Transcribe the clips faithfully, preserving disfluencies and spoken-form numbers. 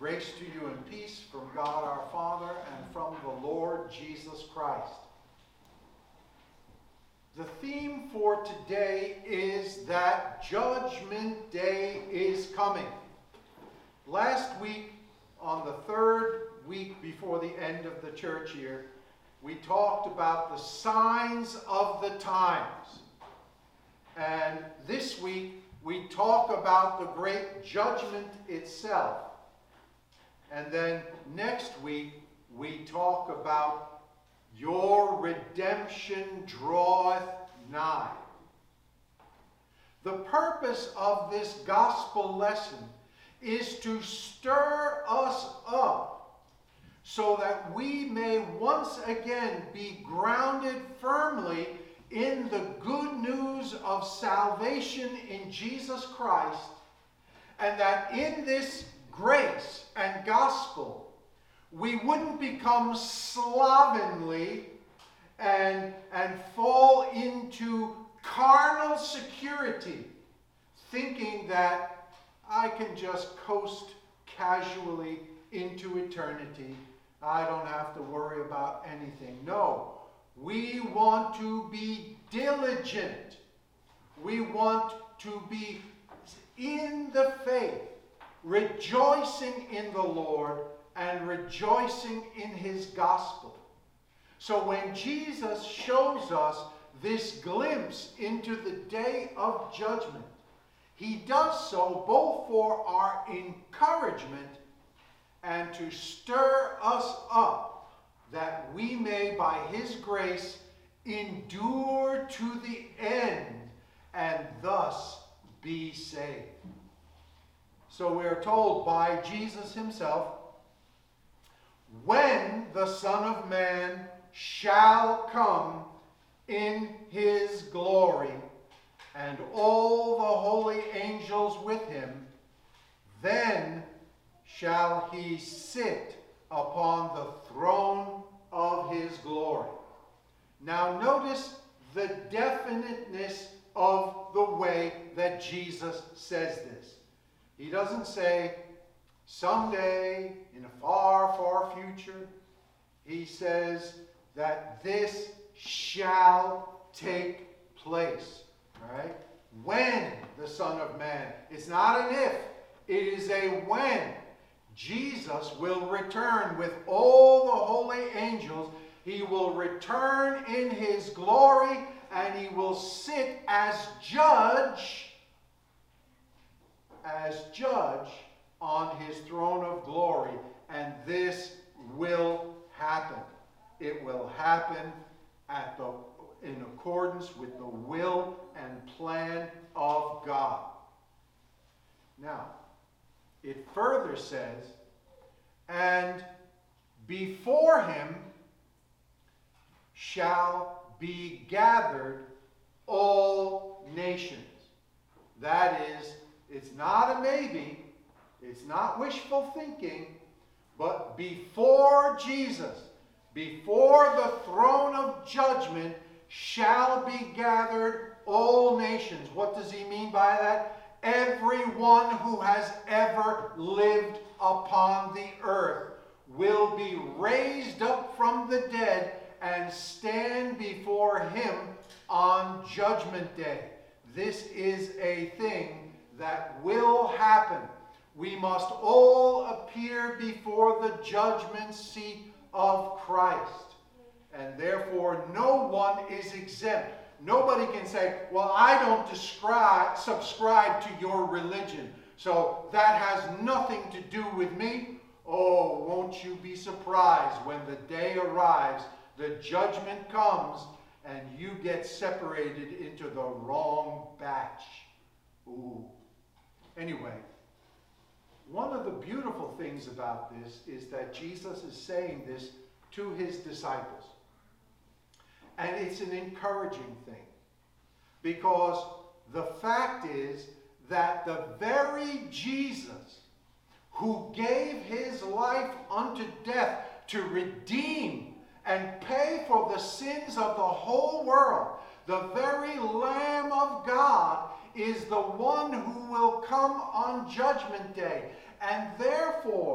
Grace to you and peace from God our Father and from the Lord Jesus Christ. The theme for today is that Judgment Day is coming. Last week, on the third week before the end of the church year, we talked about the signs of the times. And this week, we talk about the great judgment itself. And then next week, we talk about your redemption draweth nigh. The purpose of this gospel lesson is to stir us up so that we may once again be grounded firmly in the good news of salvation in Jesus Christ, and that in this grace and gospel, we wouldn't become slovenly and, and fall into carnal security, thinking that I can just coast casually into eternity. I don't have to worry about anything. No, we want to be diligent. We want to be in the faith, rejoicing in the Lord and rejoicing in his gospel. So when Jesus shows us this glimpse into the day of judgment, he does so both for our encouragement and to stir us up that we may by his grace endure to the end and thus be saved. So we are told by Jesus himself, when the Son of Man shall come in his glory, and all the holy angels with him, then shall he sit upon the throne of his glory. Now notice the definiteness of the way that Jesus says this. He doesn't say, someday, in a far, far future. He says that this shall take place. All right? When the Son of Man. It's not an if. It is a when. Jesus will return with all the holy angels. He will return in his glory, and he will sit as judge, as judge on his throne of glory. And this will happen. It will happen at the, in accordance with the will and plan of God. Now, it further says, and before him shall be gathered all nations. That is, it's not a maybe, it's not wishful thinking, but before Jesus, before the throne of judgment, shall be gathered all nations. What does he mean by that? Everyone who has ever lived upon the earth will be raised up from the dead and stand before him on Judgment Day. This is a thing that will happen. We must all appear before the judgment seat of Christ. And therefore, no one is exempt. Nobody can say, well, I don't describe, subscribe to your religion, so that has nothing to do with me. Oh, won't you be surprised when the day arrives, the judgment comes, and you get separated into the wrong batch. Ooh. Anyway, one of the beautiful things about this is that Jesus is saying this to his disciples. And it's an encouraging thing. Because the fact is that the very Jesus who gave his life unto death to redeem and pay for the sins of the whole world, the very Lamb of God, is the one who will come on Judgment Day. And therefore,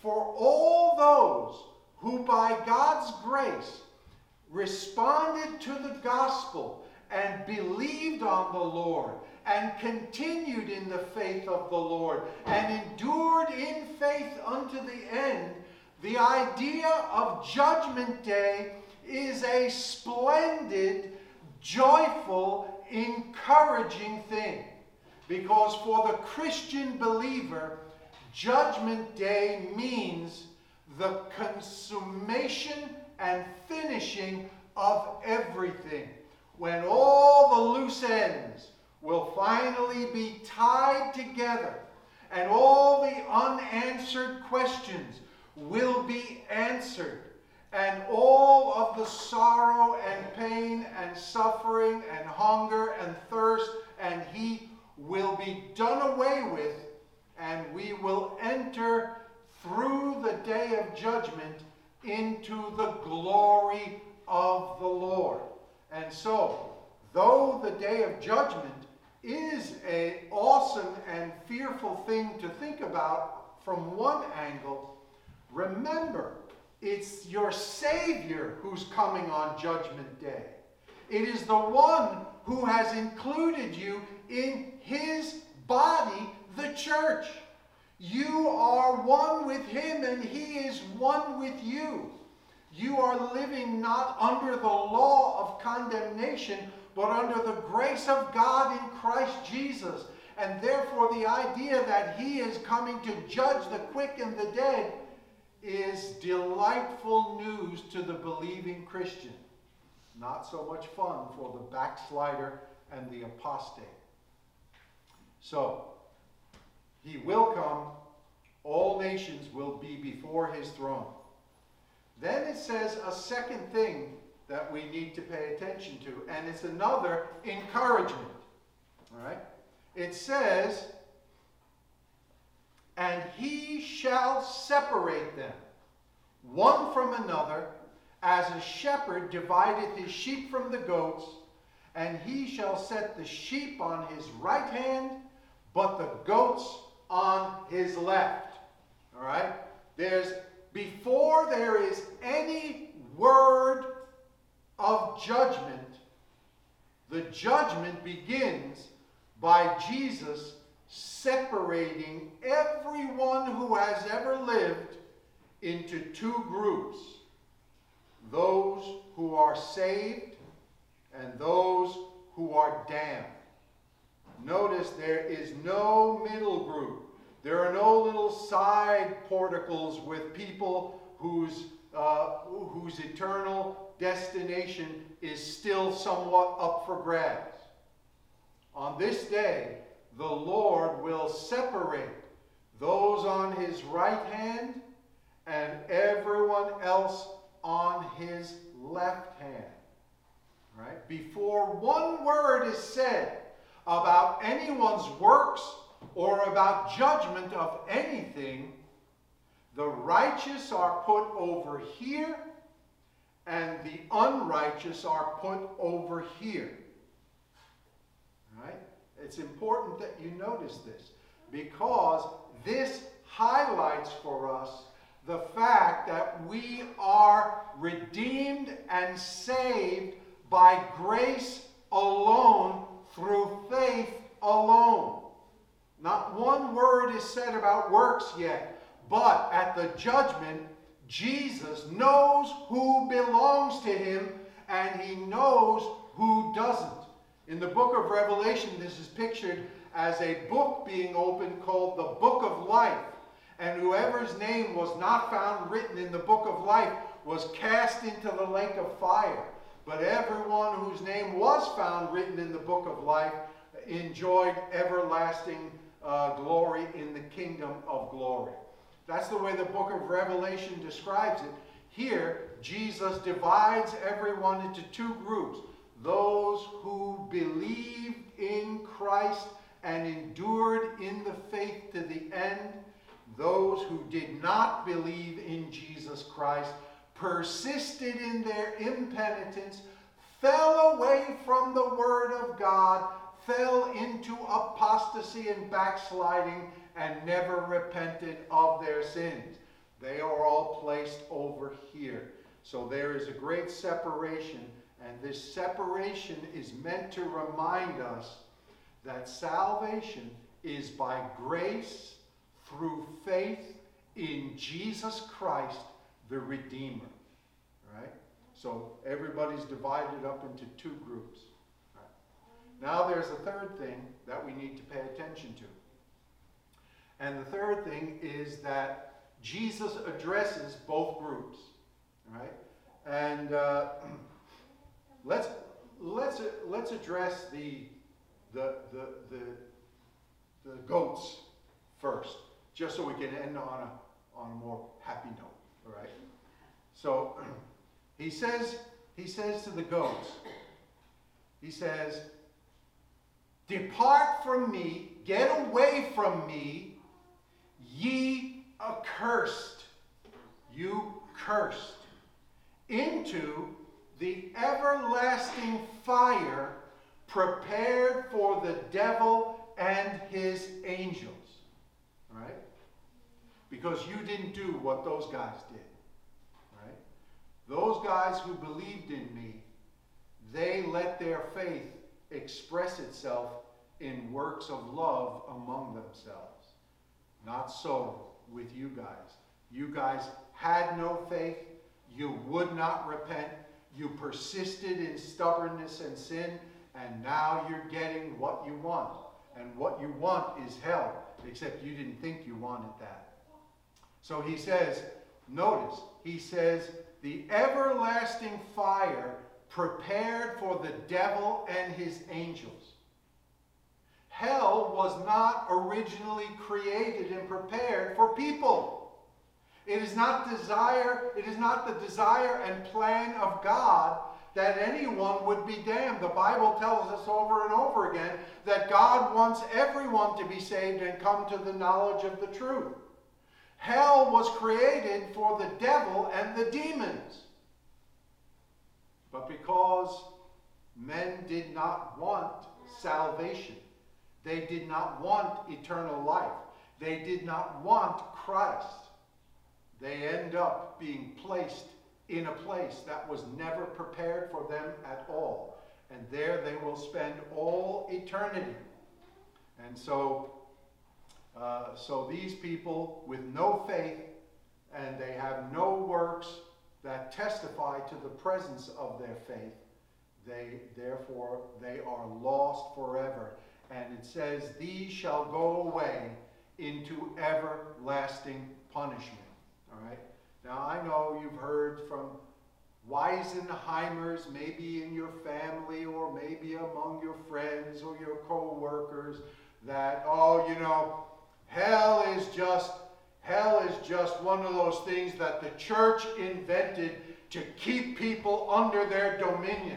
for all those who by God's grace responded to the gospel and believed on the Lord and continued in the faith of the Lord and endured in faith unto the end, the idea of Judgment Day is a splendid, joyful, encouraging thing. Because for the Christian believer, Judgment Day means the consummation and finishing of everything. When all the loose ends will finally be tied together and all the unanswered questions will be answered, and all of the sorrow and pain and suffering and hunger and thirst and heat will be done away with, and we will enter through the day of judgment into the glory of the Lord. And so, though the day of judgment is an awesome and fearful thing to think about from one angle, remember, it's your Savior who's coming on Judgment Day. It is the one who has included you in his body, the church. You are one with him and he is one with you. You are living not under the law of condemnation, but under the grace of God in Christ Jesus. And therefore the idea that he is coming to judge the quick and the dead is delightful news to the believing Christian. Not so much fun for the backslider and the apostate. So, he will come. All nations will be before his throne. Then it says a second thing that we need to pay attention to, and it's another encouragement. All right? It says, and he shall separate them, one from another, as a shepherd divideth his sheep from the goats, and he shall set the sheep on his right hand, but the goats on his left. All right? There's, before there is any word of judgment, the judgment begins by Jesus separating everyone who has ever lived into two groups. Those who are saved and those who are damned. Notice there is no middle group. There are no little side porticles with people whose, uh, whose eternal destination is still somewhat up for grabs. On this day, the Lord will separate those on his right hand and everyone else on his left hand. Right? Before one word is said about anyone's works or about judgment of anything, the righteous are put over here and the unrighteous are put over here. Right? It's important that you notice this, because this highlights for us the fact that we are redeemed and saved by grace alone, through faith alone. Not one word is said about works yet, but at the judgment, Jesus knows who belongs to him and he knows who doesn't. In the book of Revelation, this is pictured as a book being opened called the Book of Life. And whoever's name was not found written in the Book of Life was cast into the lake of fire. But everyone whose name was found written in the Book of Life enjoyed everlasting uh, glory in the kingdom of glory. That's the way the book of Revelation describes it. Here, Jesus divides everyone into two groups. Those who believed in Christ and endured in the faith to the end. Those who did not believe in Jesus Christ, persisted in their impenitence, fell away from the Word of God, fell into apostasy and backsliding, and never repented of their sins. They are all placed over here. So there is a great separation, and this separation is meant to remind us that salvation is by grace through faith in Jesus Christ, the Redeemer. Right? So everybody's divided up into two groups. Right? Now there's a third thing that we need to pay attention to. And the third thing is that Jesus addresses both groups. Right? And uh, let's let's let's address the the the the the goats first, just so we can end on a on a more happy note. All right. So he says he says to the goats, he says, "Depart from me, get away from me, ye accursed, you cursed, into the everlasting fire prepared for the devil and his angels." All right? Because you didn't do what those guys did. Right? Those guys who believed in me, they let their faith express itself in works of love among themselves. Not so with you guys. You guys had no faith. You would not repent. You persisted in stubbornness and sin, and now you're getting what you want. And what you want is hell, except you didn't think you wanted that. So he says, notice, he says, the everlasting fire prepared for the devil and his angels. Hell was not originally created and prepared for people. It is not desire, it is not the desire and plan of God that anyone would be damned. The Bible tells us over and over again that God wants everyone to be saved and come to the knowledge of the truth. Hell was created for the devil and the demons. But because men did not want salvation, they did not want eternal life, they did not want Christ, they end up being placed in a place that was never prepared for them at all. And there they will spend all eternity. And so, uh, so these people with no faith, and they have no works that testify to the presence of their faith, they therefore they are lost forever. And it says, these shall go away into everlasting punishment. All right. Now, I know you've heard from Weisenheimers, maybe in your family or maybe among your friends or your co-workers, that, oh, you know, hell is just, hell is just one of those things that the church invented to keep people under their dominion.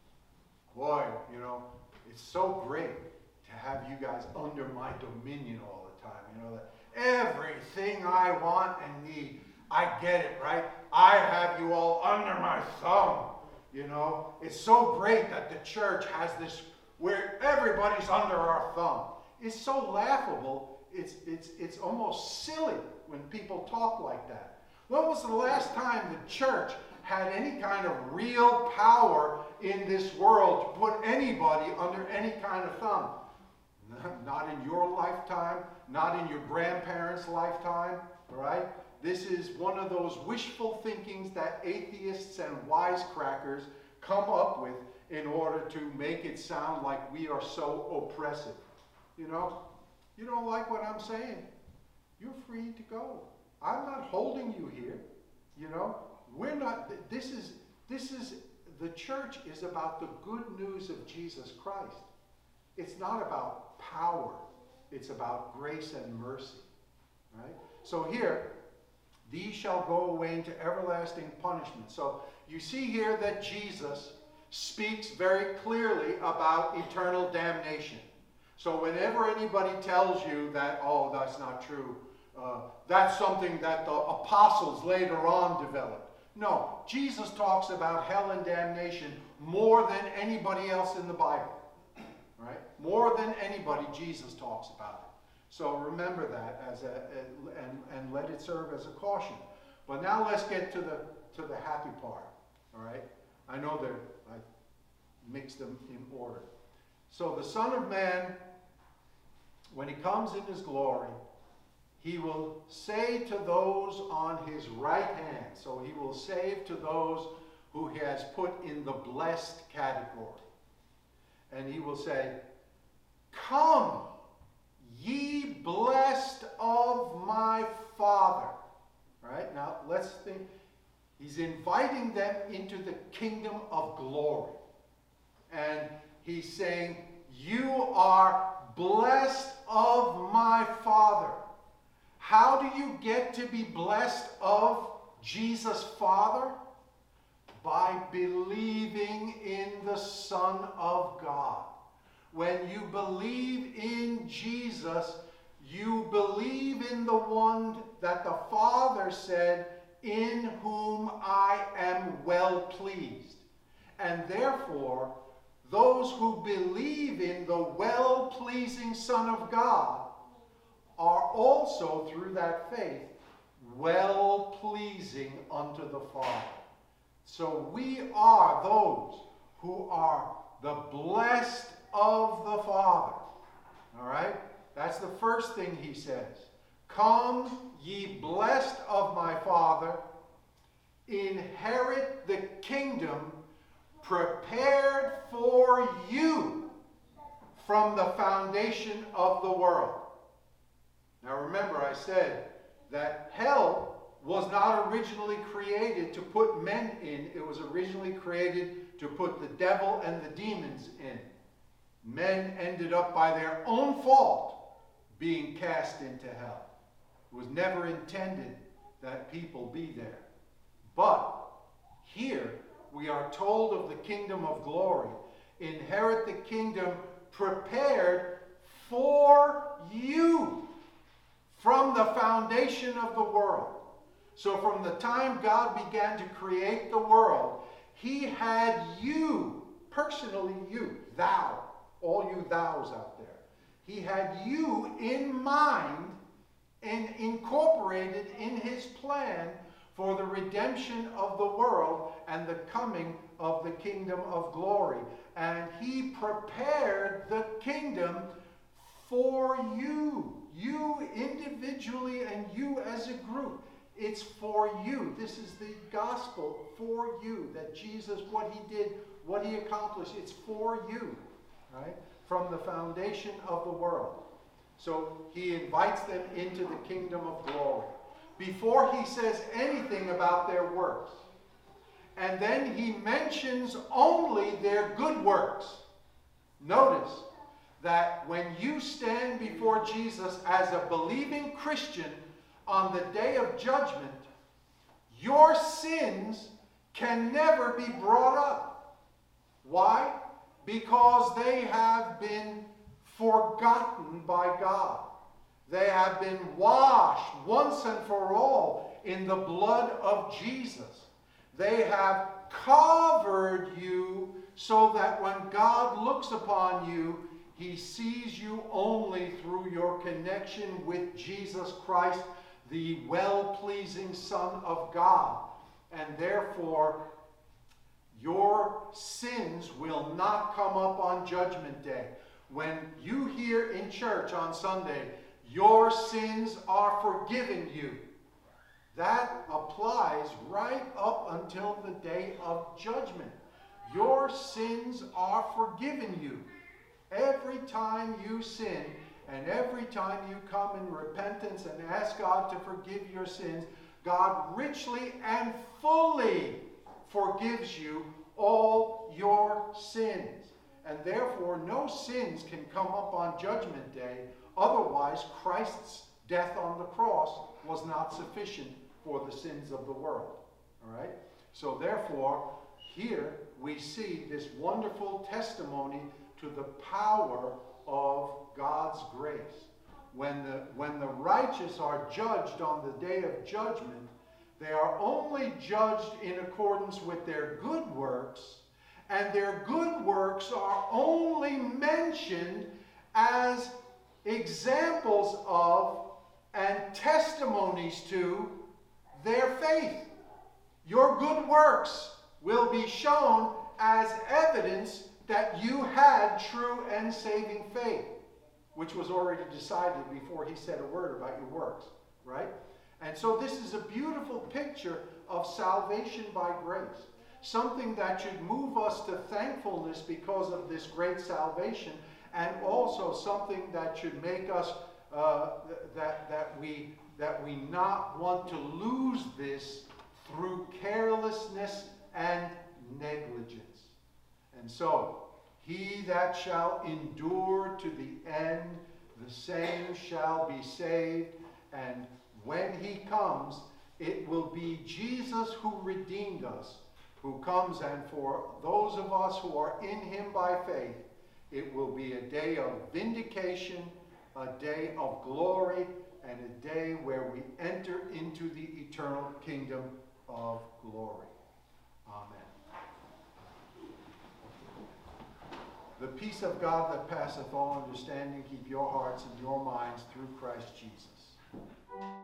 Boy, you know, it's so great to have you guys under my dominion all the time. You know, that everything I want and need, I get it, right? I have you all under my thumb. You know, it's so great that the church has this where everybody's under our thumb. It's so laughable. It's it's it's almost silly when people talk like that. When was the last time the church had any kind of real power in this world to put anybody under any kind of thumb? Not in your lifetime, not in your grandparents' lifetime, right? This is one of those wishful thinkings that atheists and wisecrackers come up with in order to make it sound like we are so oppressive. You know, you don't like what I'm saying, you're free to go. I'm not holding you here. You know, we're not, this is, this is, the church is about the good news of Jesus Christ. It's not about power. It's about grace and mercy, right? So here, these shall go away into everlasting punishment. So you see here that Jesus speaks very clearly about eternal damnation. So whenever anybody tells you that, oh, that's not true, uh, that's something that the apostles later on developed. No, Jesus talks about hell and damnation more than anybody else in the Bible. Right? More than anybody, Jesus talks about it. So remember that as a, a and, and let it serve as a caution. But now let's get to the to the happy part. All right? I know they're I mixed them in order. So the Son of Man, when he comes in his glory, he will say to those on his right hand, so he will save to those who he has put in the blessed category. And he will say, "Come, ye blessed of my Father." All right, now let's think. He's inviting them into the kingdom of glory. And he's saying, you are blessed of my Father. How do you get to be blessed of Jesus' Father? By believing in the Son of God. When you believe in Jesus, you believe in the one that the Father said, in whom I am well pleased. And therefore, those who believe in the well-pleasing Son of God are also, through that faith, well-pleasing unto the Father. So we are those who are the blessed of the Father. All right? That's the first thing he says. Come, ye blessed of my Father, inherit the kingdom prepared for you from the foundation of the world. Now remember, I said that hell was not originally created to put men in. It was originally created to put the devil and the demons in. Men ended up, by their own fault, being cast into hell. It was never intended that people be there. But here we are told of the kingdom of glory. Inherit the kingdom prepared for you from the foundation of the world. So from the time God began to create the world, he had you, personally you, thou, all you thous out there. He had you in mind and incorporated in his plan for the redemption of the world and the coming of the kingdom of glory. And he prepared the kingdom for you. You individually and you as a group. It's for you. This is the gospel for you. That Jesus, what he did, what he accomplished, it's for you. Right? From the foundation of the world. So he invites them into the kingdom of glory. Before he says anything about their works. And then he mentions only their good works. Notice that when you stand before Jesus as a believing Christian on the day of judgment, your sins can never be brought up. Why? Because they have been forgotten by God. They have been washed once and for all in the blood of Jesus. They have covered you so that when God looks upon you, he sees you only through your connection with Jesus Christ, the well-pleasing Son of God. And therefore, your sins will not come up on Judgment Day. When you hear in church on Sunday, your sins are forgiven you, that applies right up until the day of judgment. Your sins are forgiven you. Every time you sin and every time you come in repentance and ask God to forgive your sins, God richly and fully forgives you all your sins. And therefore, no sins can come up on Judgment Day. Otherwise, Christ's death on the cross was not sufficient for the sins of the world. All right? So therefore, here we see this wonderful testimony to the power of God's grace. When the, when the righteous are judged on the day of judgment, they are only judged in accordance with their good works, and their good works are only mentioned as examples of and testimonies to their faith. Your good works will be shown as evidence that you had true and saving faith, which was already decided before he said a word about your works, right? And so this is a beautiful picture of salvation by grace, something that should move us to thankfulness because of this great salvation, and also something that should make us uh, that that we that we not want to lose this through carelessness and negligence. And so, he that shall endure to the end, the same shall be saved. And when he comes, it will be Jesus who redeemed us, who comes, and for those of us who are in him by faith, it will be a day of vindication, a day of glory, and a day where we enter into the eternal kingdom of glory. Amen. The peace of God that passeth all understanding, keep your hearts and your minds through Christ Jesus.